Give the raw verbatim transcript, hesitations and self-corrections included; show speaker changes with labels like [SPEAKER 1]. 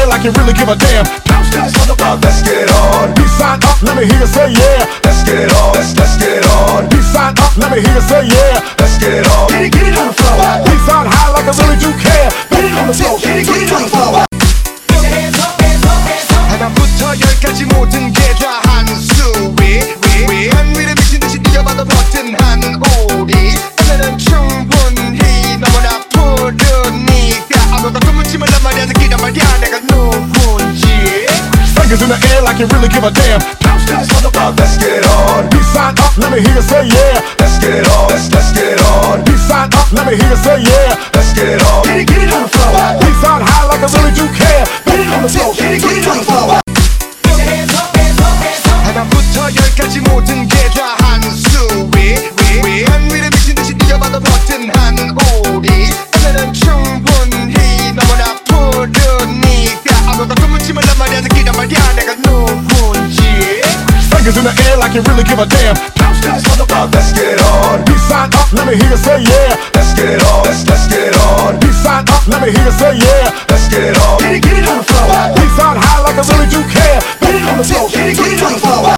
[SPEAKER 1] air like you really give a damn. Bounce that motherfucker, let's get on. Peace sign up, let me hear you say yeah. Let's get on, let's let's get on. Peace sign up, let me hear you say yeah. Let's get on. Get it, get it on the floor. Peace sign high like I really do care. Get it on the floor, get it, get it on the floor.
[SPEAKER 2] 하나부터 열까지 모든 게 다 한 수위 한 위를 미친 듯이 뛰어봐도 버튼하는 우리 오늘은 충분히 너무나 푸르니까 아무것도 묻지 말란 말이야 느끼란 말이야 내가 누군지.
[SPEAKER 1] Fingers in the air like you really give a damn. Bounce that motherfucker, let's get on. Peace sign up, let me hear you say yeah. Let's get on, let's let's get on. Peace sign up, let me hear you say yeah. Let's get on. Get it, get it on the floor. Peace sign high like I really do care. Get it on the floor, get it, get it on the floor.
[SPEAKER 2] 하나부터 열까지 모든 게 다 한 수위 한 위를 미친 듯이 뛰어봐도 버튼하는 우리 오늘은 충분히 너무나 푸르니까 아무것도 묻지 말란 말이야 느끼란 말이야 내가 누군지.
[SPEAKER 1] Fingers in the air like you really give a damn. Bounce that motherfucker, let's get on. Peace sign up, let me hear you say yeah. Let's get on, let's let's get on. Peace sign up, let me hear you say yeah. Let's get on. Get it, get it on the floor. Peace sign high like I really do care. Get it on the floor, get it, get it on the floor.